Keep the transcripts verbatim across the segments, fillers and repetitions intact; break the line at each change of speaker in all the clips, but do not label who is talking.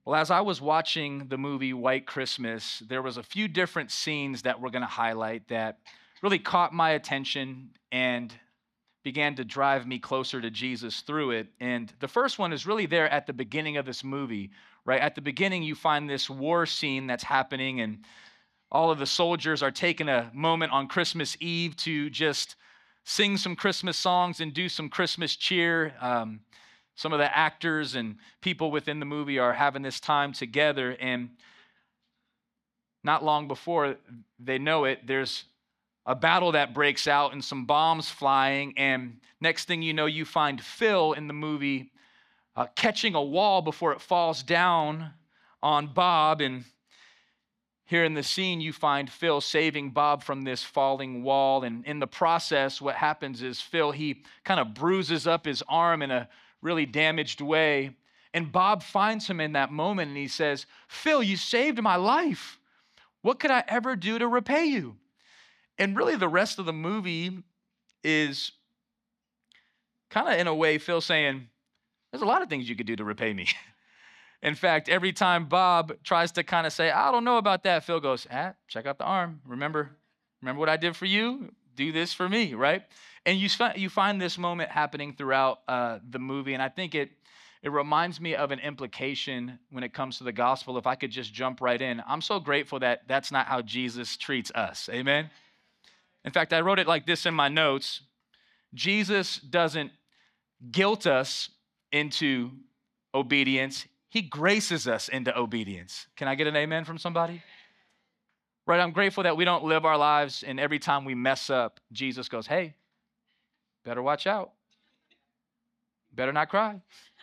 Well, as I was watching the movie White Christmas, there was a few different scenes that we're going to highlight that really caught my attention and began to drive me closer to Jesus through it. And the first one is really there at the beginning of this movie, right? At the beginning, you find this war scene that's happening, and all of the soldiers are taking a moment on Christmas Eve to just sing some Christmas songs and do some Christmas cheer. Um, some of the actors and people within the movie are having this time together, and not long before they know it, there's a battle that breaks out and some bombs flying. And next thing you know, you find Phil in the movie uh, catching a wall before it falls down on Bob. And here in the scene, you find Phil saving Bob from this falling wall. And in the process, what happens is Phil, he kind of bruises up his arm in a really damaged way. And Bob finds him in that moment and he says, "Phil, you saved my life. What could I ever do to repay you?" And really, the rest of the movie is kind of, in a way, Phil saying, "There's a lot of things you could do to repay me." In fact, every time Bob tries to kind of say, "I don't know about that," Phil goes, "Ah, check out the arm. Remember, remember what I did for you? Do this for me," right? And you, fi- you find this moment happening throughout uh, the movie, and I think it it reminds me of an implication when it comes to the gospel. If I could just jump right in, I'm so grateful that that's not how Jesus treats us. Amen. In fact, I wrote it like this in my notes: Jesus doesn't guilt us into obedience, he graces us into obedience. Can I get an amen from somebody? Right, I'm grateful that we don't live our lives and every time we mess up, Jesus goes, "Hey, better watch out. Better not cry.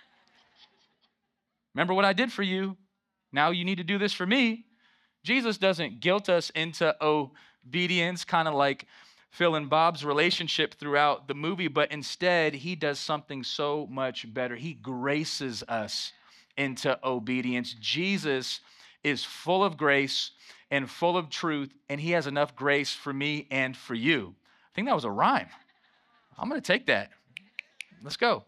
Remember what I did for you. Now you need to do this for me." Jesus doesn't guilt us into obedience, kind of like Phil and Bob's relationship throughout the movie, but instead, he does something so much better. He graces us into obedience. Jesus is full of grace and full of truth, and he has enough grace for me and for you. I think that was a rhyme. I'm going to take that. Let's go.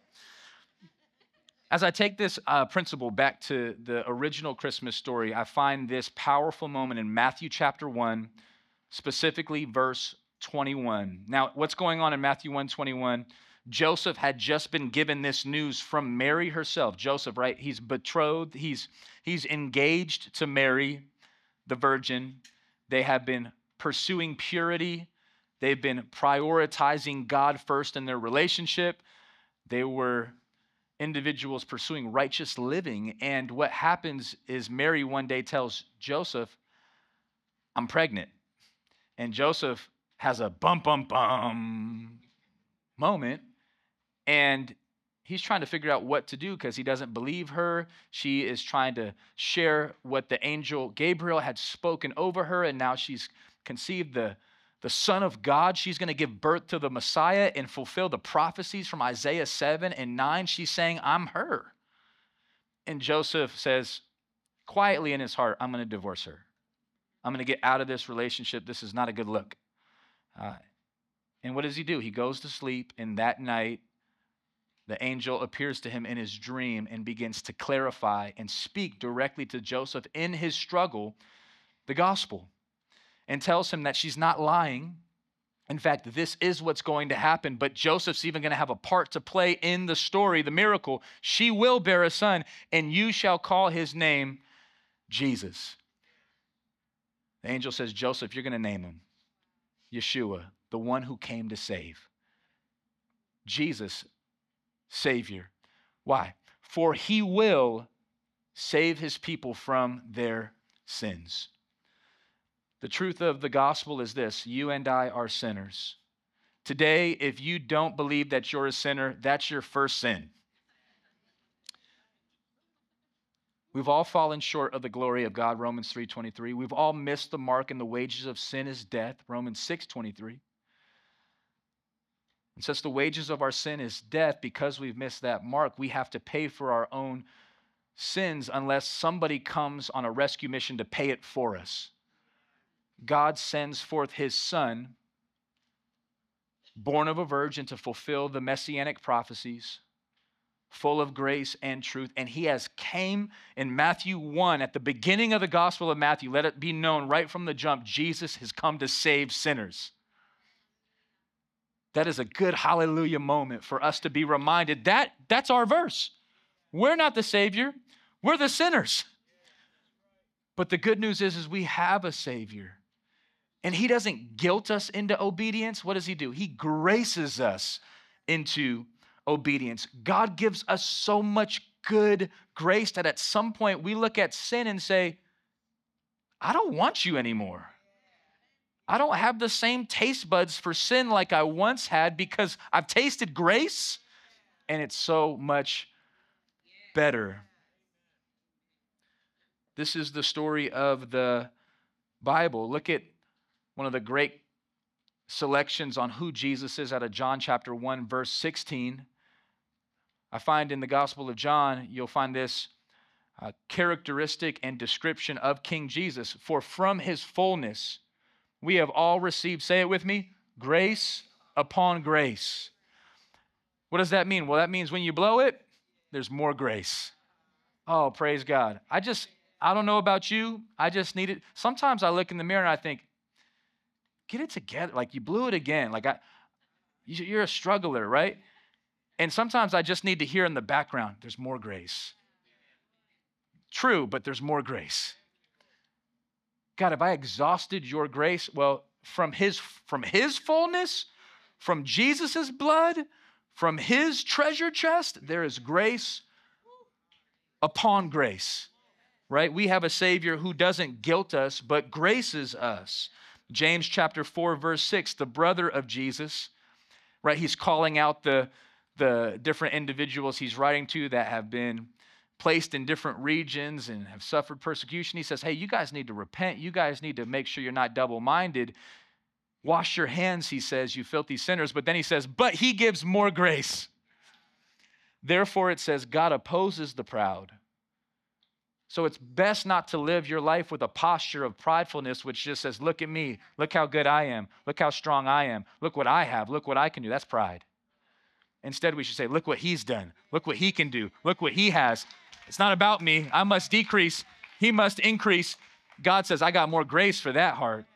As I take this uh, principle back to the original Christmas story, I find this powerful moment in Matthew chapter one, specifically verse twenty-one. Now, what's going on in Matthew one twenty-one? Joseph had just been given this news from Mary herself. Joseph, right? He's betrothed, he's, he's engaged to Mary, the virgin. They have been pursuing purity, they've been prioritizing God first in their relationship. They were individuals pursuing righteous living. And what happens is Mary one day tells Joseph, "I'm pregnant." And Joseph has a bum, bum, bum moment. And he's trying to figure out what to do because he doesn't believe her. She is trying to share what the angel Gabriel had spoken over her. And now she's conceived the the Son of God. She's going to give birth to the Messiah and fulfill the prophecies from Isaiah seven and nine. She's saying, "I'm her." And Joseph says quietly in his heart, "I'm going to divorce her. I'm going to get out of this relationship. This is not a good look." Uh, and what does he do? He goes to sleep, and that night, the angel appears to him in his dream and begins to clarify and speak directly to Joseph in his struggle, the gospel, and tells him that she's not lying. In fact, this is what's going to happen, but Joseph's even going to have a part to play in the story, the miracle. She will bear a son, and you shall call his name Jesus. The angel says, "Joseph, you're going to name him Yeshua, the one who came to save." Jesus, Savior. Why? For he will save his people from their sins. The truth of the gospel is this: you and I are sinners. Today, if you don't believe that you're a sinner, that's your first sin. We've all fallen short of the glory of God, Romans three twenty-three. We've all missed the mark, and the wages of sin is death, Romans six twenty-three. And since the wages of our sin is death, because we've missed that mark, we have to pay for our own sins unless somebody comes on a rescue mission to pay it for us. God sends forth his Son, born of a virgin, to fulfill the messianic prophecies, full of grace and truth. And he has came in Matthew one, at the beginning of the Gospel of Matthew, let it be known right from the jump, Jesus has come to save sinners. That is a good hallelujah moment for us to be reminded that that's our verse. We're not the Savior, we're the sinners. But the good news is, is we have a Savior. And he doesn't guilt us into obedience. What does he do? He graces us into obedience. God gives us so much good grace that at some point we look at sin and say, I don't want you anymore. I don't have the same taste buds for sin like I once had because I've tasted grace and it's so much better. This is the story of the Bible. Look at one of the great selections on who Jesus is out of John chapter one, verse sixteen. I find in the Gospel of John, you'll find this uh, characteristic and description of King Jesus. For from his fullness, we have all received, say it with me, grace upon grace. What does that mean? Well, that means when you blow it, there's more grace. Oh, praise God. I just, I don't know about you. I just need it. Sometimes I look in the mirror and I think, get it together. Like you blew it again. Like I, you're a struggler, right? And sometimes I just need to hear in the background, there's more grace. True, but there's more grace. God, have I exhausted your grace? Well, from his, from his fullness, from Jesus's blood, from his treasure chest, there is grace upon grace, right? We have a Savior who doesn't guilt us, but graces us. James chapter four, verse six, the brother of Jesus, right? He's calling out the, the different individuals he's writing to that have been placed in different regions and have suffered persecution. He says, hey, you guys need to repent. You guys need to make sure you're not double-minded. Wash your hands, he says, you filthy sinners. But then he says, but he gives more grace. Therefore, it says, God opposes the proud. So it's best not to live your life with a posture of pridefulness, which just says, look at me. Look how good I am. Look how strong I am. Look what I have. Look what I can do. That's pride. Instead, we should say, look what he's done. Look what he can do. Look what he has. It's not about me. I must decrease. He must increase. God says, I got more grace for that heart.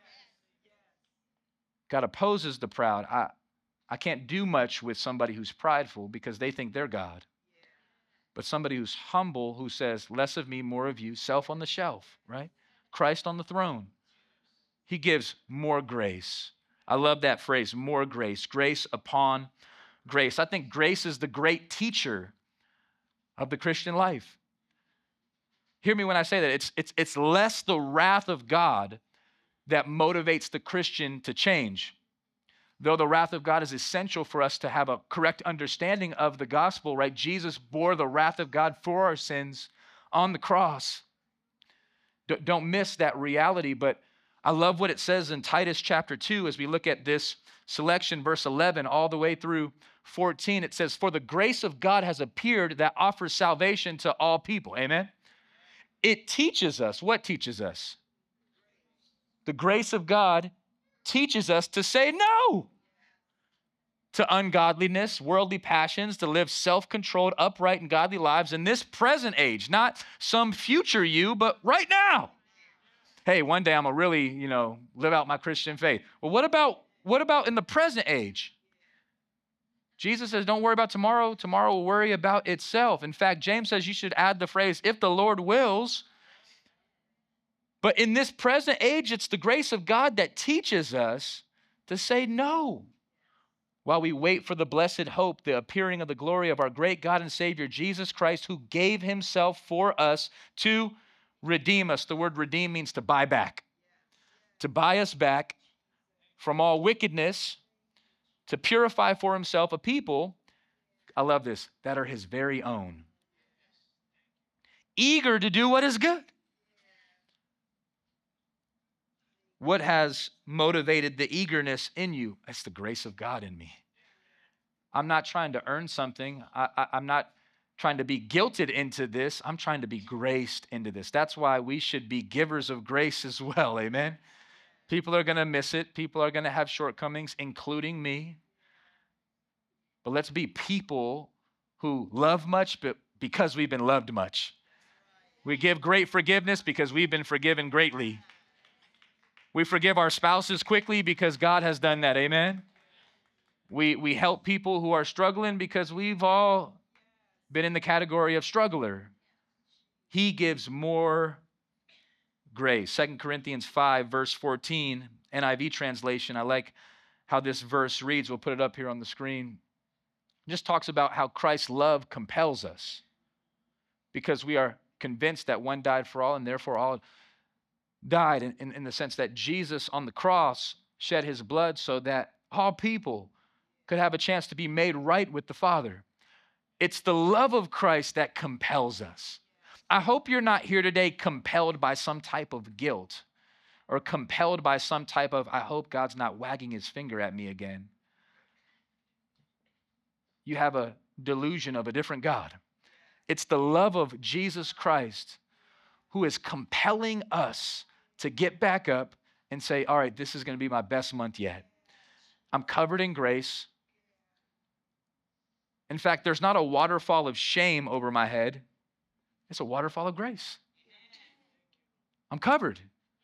God opposes the proud. I, I can't do much with somebody who's prideful because they think they're God. But somebody who's humble, who says, less of me, more of you, self on the shelf, right? Christ on the throne. He gives more grace. I love that phrase, more grace, grace upon grace. I think grace is the great teacher of the Christian life. Hear me when I say that. It's, it's, it's less the wrath of God that motivates the Christian to change. Though the wrath of God is essential for us to have a correct understanding of the gospel, right? Jesus bore the wrath of God for our sins on the cross. D- don't miss that reality, but I love what it says in Titus chapter two as we look at this selection, verse eleven, all the way through fourteen. It says, for the grace of God has appeared that offers salvation to all people. Amen? It teaches us. What teaches us? The grace of God teaches us to say no to ungodliness, worldly passions, to live self-controlled, upright, and godly lives in this present age, not some future you, but right now. Hey, one day I'm gonna really, you know, live out my Christian faith. Well, what about what about in the present age? Jesus says, don't worry about tomorrow. Tomorrow will worry about itself. In fact, James says you should add the phrase, if the Lord wills. But in this present age, it's the grace of God that teaches us to say no. While we wait for the blessed hope, the appearing of the glory of our great God and Savior, Jesus Christ, who gave himself for us to redeem us. The word redeem means to buy back. To buy us back from all wickedness, to purify for himself a people, I love this, that are his very own. Eager to do what is good. What has motivated the eagerness in you? It's the grace of God in me. I'm not trying to earn something. I, I, I'm not trying to be guilted into this. I'm trying to be graced into this. That's why we should be givers of grace as well. Amen. People are going to miss it. People are going to have shortcomings, including me. But let's be people who love much, but because we've been loved much. We give great forgiveness because we've been forgiven greatly. We forgive our spouses quickly because God has done that. Amen. We, we help people who are struggling because we've all been in the category of struggler. He gives more grace. Second Corinthians five, verse fourteen, N I V translation. I like how this verse reads. We'll put it up here on the screen. It just talks about how Christ's love compels us because we are convinced that one died for all and therefore all died in, in, in the sense that Jesus on the cross shed his blood so that all people could have a chance to be made right with the Father. It's the love of Christ that compels us. I hope you're not here today compelled by some type of guilt or compelled by some type of, I hope God's not wagging his finger at me again. You have a delusion of a different God. It's the love of Jesus Christ who is compelling us to get back up and say, all right, this is going to be my best month yet. I'm covered in grace. In fact, there's not a waterfall of shame over my head. It's a waterfall of grace. I'm covered.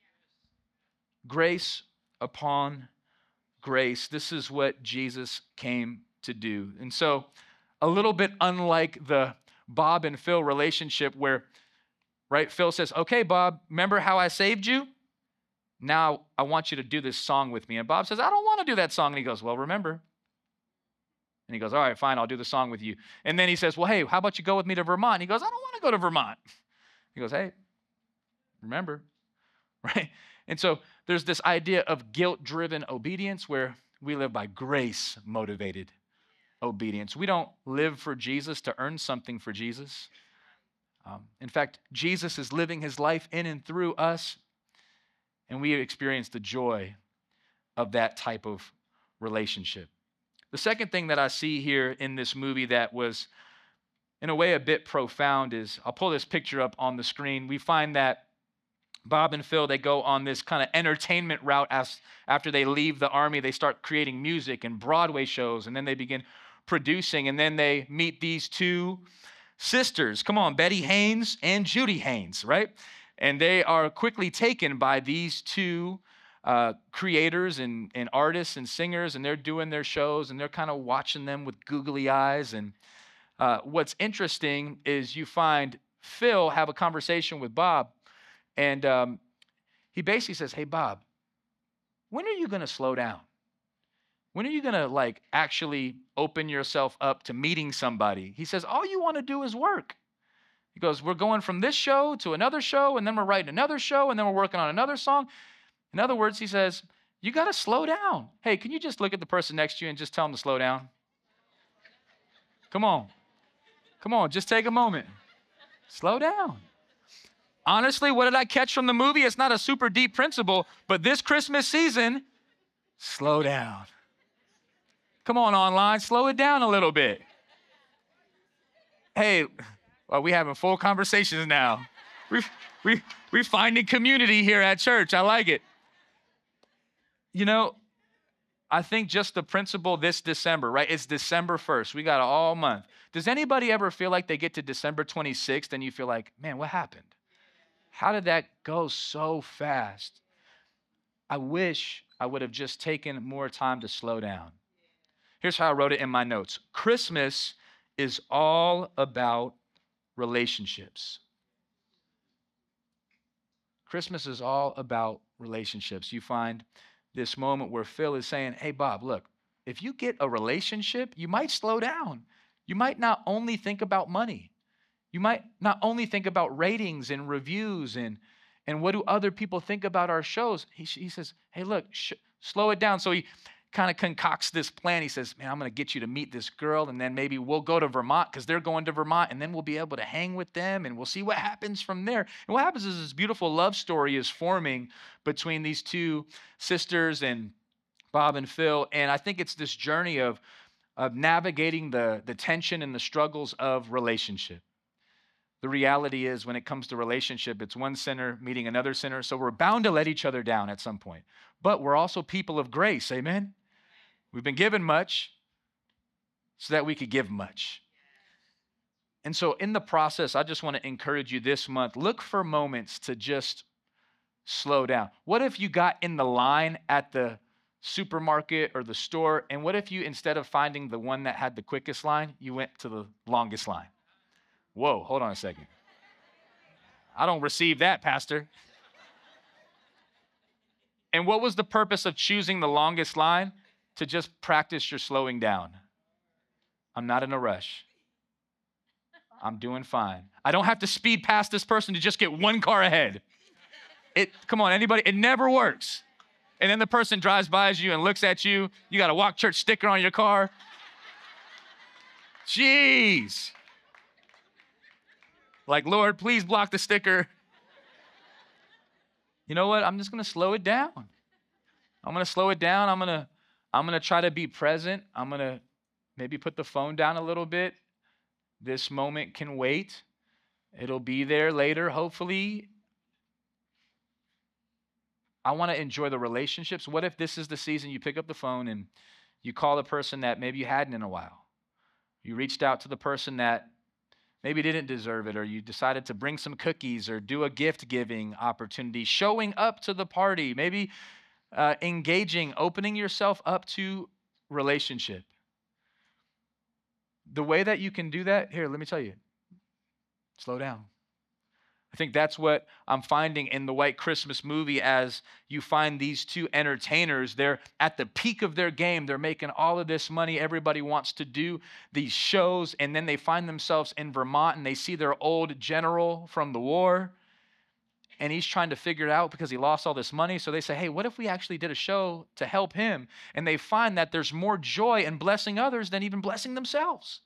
Grace upon grace. This is what Jesus came to do. And so, a little bit unlike the Bob and Phil relationship where, right, Phil says, okay, Bob, remember how I saved you? Now I want you to do this song with me. And Bob says, I don't want to do that song. And he goes, well, remember. And he goes, all right, fine, I'll do the song with you. And then he says, well, hey, how about you go with me to Vermont? And he goes, I don't want to go to Vermont. He goes, hey, remember, right? And so there's this idea of guilt-driven obedience where we live by grace-motivated obedience. We don't live for Jesus to earn something for Jesus. Um, in fact, Jesus is living his life in and through us, and we experience the joy of that type of relationship. The second thing that I see here in this movie that was, in a way, a bit profound is, I'll pull this picture up on the screen. We find that Bob and Phil, they go on this kind of entertainment route as, after they leave the army. They start creating music and Broadway shows, and then they begin producing, and then they meet these two sisters. Come on, Betty Haynes and Judy Haynes, right? And they are quickly taken by these two Uh, creators and, and artists and singers, and they're doing their shows, and they're kind of watching them with googly eyes. And uh, what's interesting is you find Phil have a conversation with Bob, and um, he basically says, hey, Bob, when are you going to slow down? When are you going to like actually open yourself up to meeting somebody? He says, all you want to do is work. He goes, we're going from this show to another show, and then we're writing another show, and then we're working on another song. In other words, he says, you got to slow down. Hey, can you just look at the person next to you and just tell them to slow down? Come on. Come on, just take a moment. Slow down. Honestly, what did I catch from the movie? It's not a super deep principle, but this Christmas season, slow down. Come on, online, slow it down a little bit. Hey, well, we having full conversations now. We we we finding community here at church. I like it. You know, I think just the principle this December, right? It's December first. We got all month. Does anybody ever feel like they get to December twenty-sixth and you feel like, man, what happened? How did that go so fast? I wish I would have just taken more time to slow down. Here's how I wrote it in my notes. Christmas is all about relationships. Christmas is all about relationships. You find this moment where Phil is saying, hey, Bob, look, if you get a relationship, you might slow down. You might not only think about money. You might not only think about ratings and reviews and, and what do other people think about our shows. He, he says, hey, look, sh- slow it down. So he kind of concocts this plan. He says, man, I'm going to get you to meet this girl, and then maybe we'll go to Vermont because they're going to Vermont, and then we'll be able to hang with them, and we'll see what happens from there. And what happens is this beautiful love story is forming between these two sisters and Bob and Phil, and I think it's this journey of, of navigating the, the tension and the struggles of relationship. The reality is when it comes to relationship, it's one sinner meeting another sinner, so we're bound to let each other down at some point. But we're also people of grace, amen? We've been given much so that we could give much. And so in the process, I just want to encourage you this month, look for moments to just slow down. What if you got in the line at the supermarket or the store, and what if you, instead of finding the one that had the quickest line, you went to the longest line? Whoa, hold on a second. I don't receive that, Pastor. And what was the purpose of choosing the longest line? To just practice your slowing down. I'm not in a rush. I'm doing fine. I don't have to speed past this person to just get one car ahead. It, come on, anybody, it never works. And then the person drives by you and looks at you. You got a Walk Church sticker on your car. Jeez. Like, Lord, please block the sticker. You know what? I'm just going to slow it down. I'm going to slow it down. I'm going to I'm going to try to be present. I'm going to maybe put the phone down a little bit. This moment can wait. It'll be there later, hopefully. I want to enjoy the relationships. What if this is the season you pick up the phone and you call the person that maybe you hadn't in a while? You reached out to the person that maybe didn't deserve it, or you decided to bring some cookies or do a gift giving opportunity, showing up to the party, maybe uh, engaging, opening yourself up to relationship. The way that you can do that, here, let me tell you, slow down. I think that's what I'm finding in the White Christmas movie as you find these two entertainers. They're at the peak of their game. They're making all of this money. Everybody wants to do these shows. And then they find themselves in Vermont and they see their old general from the war. And he's trying to figure it out because he lost all this money. So they say, hey, what if we actually did a show to help him? And they find that there's more joy in blessing others than even blessing themselves.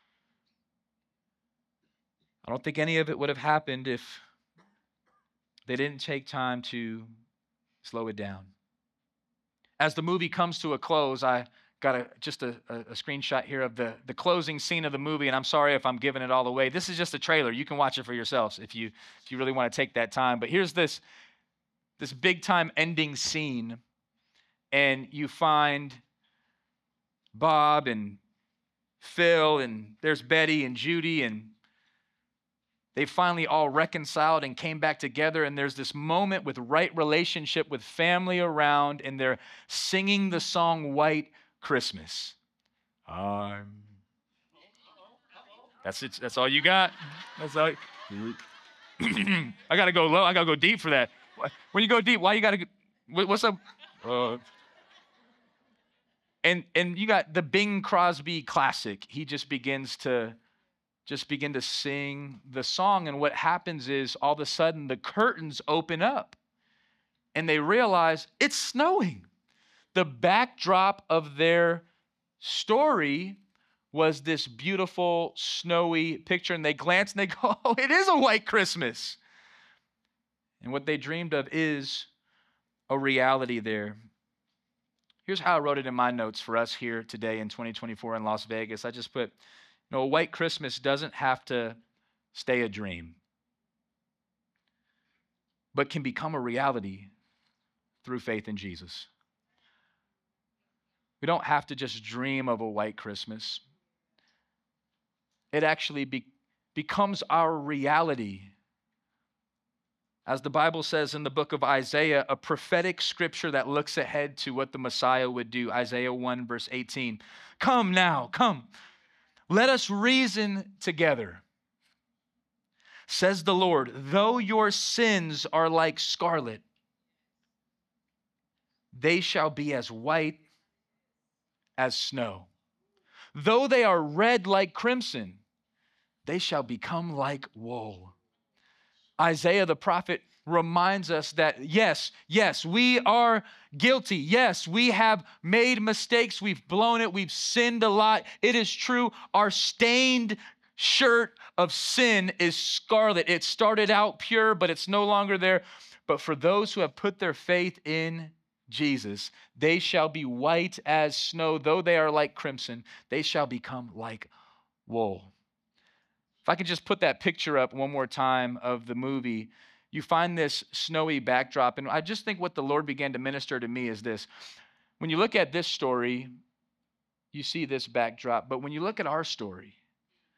I don't think any of it would have happened if they didn't take time to slow it down. As the movie comes to a close, I got a, just a, a, a screenshot here of the, the closing scene of the movie, and I'm sorry if I'm giving it all away. This is just a trailer. You can watch it for yourselves if you if you really want to take that time. But here's this, this big-time ending scene, and you find Bob and Phil, and there's Betty and Judy, and they finally all reconciled and came back together, and there's this moment with right relationship with family around, and they're singing the song White Christmas. I'm. That's it. That's all you got. That's all. I gotta go low. I gotta go deep for that. When you go deep, why you gotta? What's up? Uh, and and you got the Bing Crosby classic. He just begins to. just begin to sing the song. And what happens is all of a sudden the curtains open up and they realize it's snowing. The backdrop of their story was this beautiful snowy picture, and they glance and they go, oh, it is a white Christmas. And what they dreamed of is a reality there. Here's how I wrote it in my notes for us here today in twenty twenty-four in Las Vegas. I just put, you know, a white Christmas doesn't have to stay a dream, but can become a reality through faith in Jesus. We don't have to just dream of a white Christmas. It actually be, becomes our reality. As the Bible says in the book of Isaiah, a prophetic scripture that looks ahead to what the Messiah would do. Isaiah one, verse eighteen. Come now, come. Let us reason together. Says the Lord, though your sins are like scarlet, they shall be as white as snow. Though they are red like crimson, they shall become like wool. Isaiah the prophet reminds us that yes, yes, we are guilty. Yes, we have made mistakes. We've blown it. We've sinned a lot. It is true. Our stained shirt of sin is scarlet. It started out pure, but it's no longer there. But for those who have put their faith in Jesus, they shall be white as snow. Though they are like crimson, they shall become like wool. If I could just put that picture up one more time of the movie, you find this snowy backdrop. And I just think what the Lord began to minister to me is this. When you look at this story, you see this backdrop. But when you look at our story,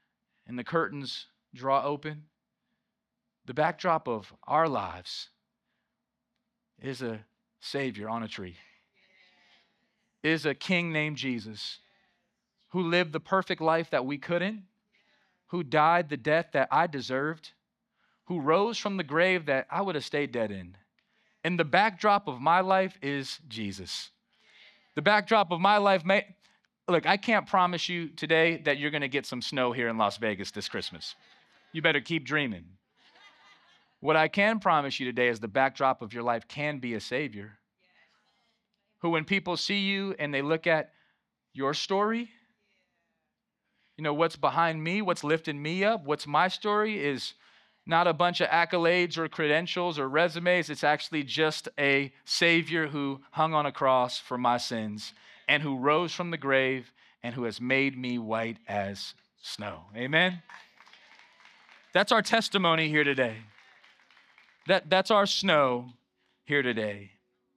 and the curtains draw open, the backdrop of our lives is a Savior on a tree, is a King named Jesus who lived the perfect life that we couldn't, who died the death that I deserved, who rose from the grave that I would have stayed dead in. And the backdrop of my life is Jesus. The backdrop of my life, may, look, I can't promise you today that you're going to get some snow here in Las Vegas this Christmas. You better keep dreaming. What I can promise you today is the backdrop of your life can be a Savior who, when people see you and they look at your story, you know, what's behind me, what's lifting me up, what's my story is not a bunch of accolades or credentials or resumes. It's actually just a Savior who hung on a cross for my sins and who rose from the grave and who has made me white as snow. Amen? That's our testimony here today. That, that's our snow here today.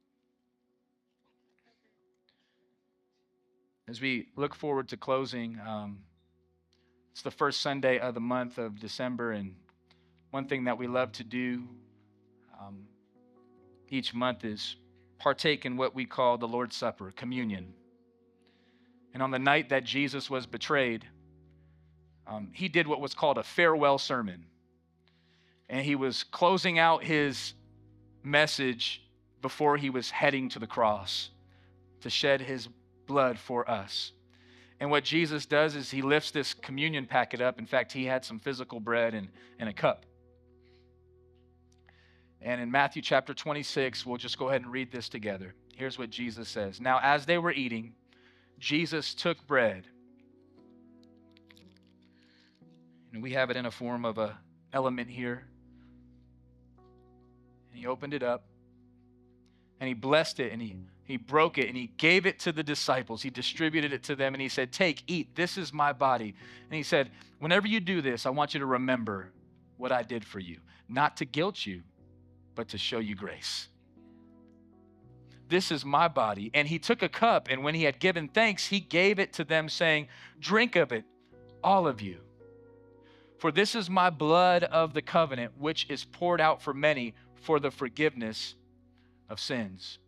As we look forward to closing, um, it's the first Sunday of the month of December, and one thing that we love to do um, each month is partake in what we call the Lord's Supper, communion. And on the night that Jesus was betrayed, um, he did what was called a farewell sermon. And he was closing out his message before he was heading to the cross to shed his blood for us. And what Jesus does is he lifts this communion packet up. In fact, he had some physical bread and, and a cup. And in Matthew chapter twenty-six, we'll just go ahead and read this together. Here's what Jesus says. Now, as they were eating, Jesus took bread. And we have it in a form of an element here. And he opened it up. And he blessed it, and he, he broke it, and he gave it to the disciples. He distributed it to them, and he said, take, eat, this is my body. And he said, whenever you do this, I want you to remember what I did for you. Not to guilt you, but to show you grace. This is my body. And he took a cup, and when he had given thanks, he gave it to them, saying, drink of it, all of you. For this is my blood of the covenant, which is poured out for many for the forgiveness of sins.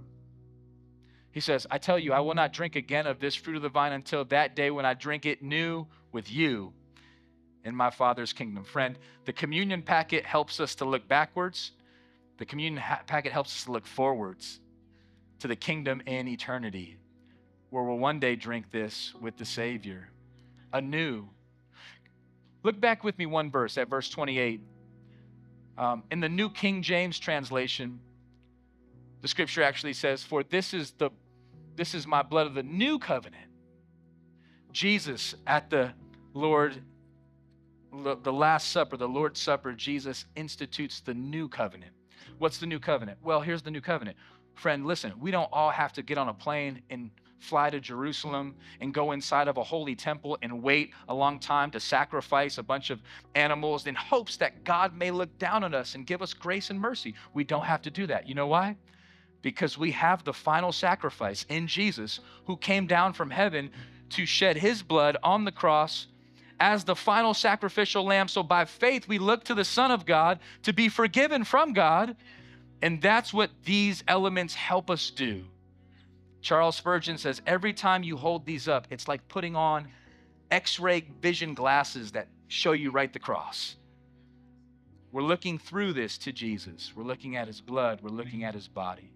He says, I tell you, I will not drink again of this fruit of the vine until that day when I drink it new with you in my Father's kingdom. Friend, the communion packet helps us to look backwards. The communion ha- packet helps us to look forwards to the kingdom in eternity, where we'll one day drink this with the Savior anew. Look back with me one verse, at verse twenty-eight. Um, in the New King James translation, the scripture actually says, for this is the this is my blood of the new covenant. Jesus at the Lord, the Last Supper, the Lord's Supper, Jesus institutes the new covenant. What's the new covenant? Well, here's the new covenant. Friend, listen, we don't all have to get on a plane and fly to Jerusalem and go inside of a holy temple and wait a long time to sacrifice a bunch of animals in hopes that God may look down on us and give us grace and mercy. We don't have to do that. You know why? Because we have the final sacrifice in Jesus, who came down from heaven to shed his blood on the cross as the final sacrificial lamb. So by faith, we look to the Son of God to be forgiven from God. And that's what these elements help us do. Charles Spurgeon says, every time you hold these up, it's like putting on X-ray vision glasses that show you right the cross. We're looking through this to Jesus. We're looking at his blood. We're looking at his body.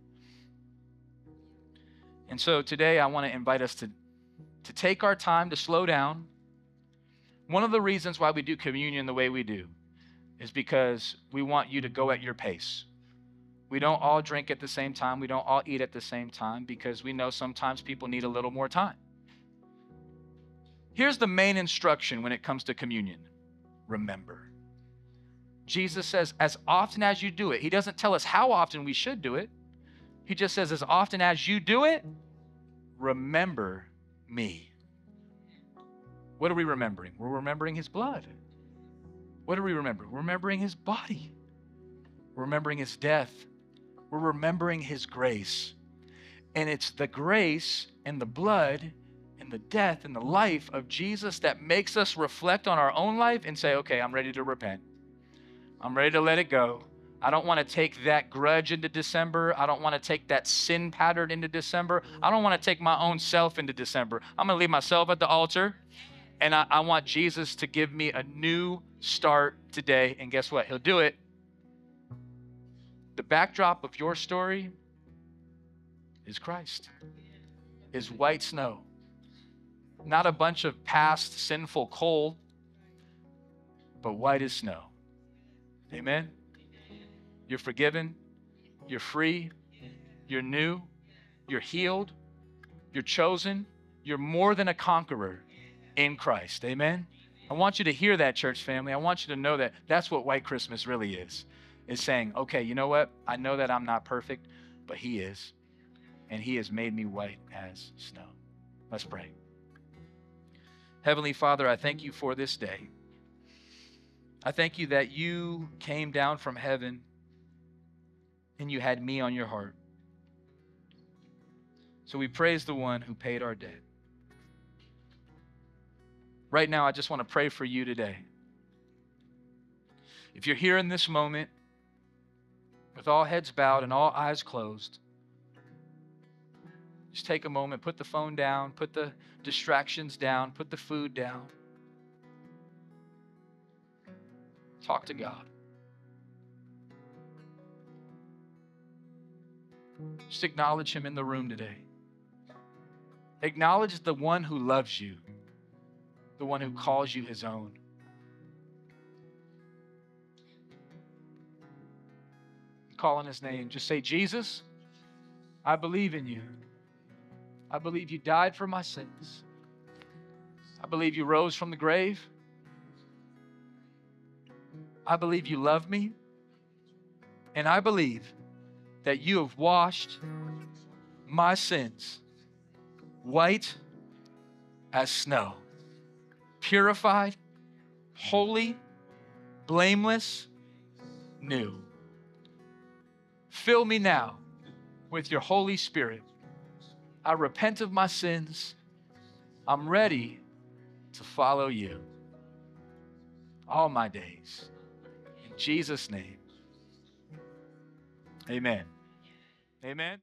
And so today I want to invite us to, to take our time to slow down. One of the reasons why we do communion the way we do is because we want you to go at your pace. We don't all drink at the same time. We don't all eat at the same time because we know sometimes people need a little more time. Here's the main instruction when it comes to communion. Remember. Jesus says, as often as you do it, he doesn't tell us how often we should do it. He just says, as often as you do it, remember me. What are we remembering? We're remembering his blood. What are we remembering? We're remembering his body. We're remembering his death. We're remembering his grace. And it's the grace and the blood and and the death and the life of Jesus that makes us reflect on our own life and say, okay, I'm ready to repent. I'm ready to let it go. I don't want to take that grudge into December. I don't want to take that sin pattern into December. I don't want to take my own self into December. I'm going to leave myself at the altar, and I, I want Jesus to give me a new start today. And guess what? He'll do it. The backdrop of your story is Christ, is white snow, not a bunch of past sinful coal, but white as snow. Amen. You're forgiven. You're free. You're new. You're healed. You're chosen. You're more than a conqueror in Christ. Amen. I want you to hear that, church family. I want you to know that that's what White Christmas really is. Is saying, okay, you know what? I know that I'm not perfect, but he is. And he has made me white as snow. Let's pray. Heavenly Father, I thank you for this day. I thank you that you came down from heaven and you had me on your heart. So we praise the one who paid our debt. Right now, I just want to pray for you today. If you're here in this moment with all heads bowed and all eyes closed, just take a moment, put the phone down, put the distractions down, put the food down. Talk to God. Just acknowledge him in the room today. Acknowledge the one who loves you, the one who calls you his own. Call on his name. Just say, Jesus, I believe in you. I believe you died for my sins. I believe you rose from the grave. I believe you love me. And I believe that you have washed my sins white as snow, purified, holy, blameless, new. Fill me now with your Holy Spirit. I repent of my sins. I'm ready to follow you all my days. In Jesus' name, amen. Amen.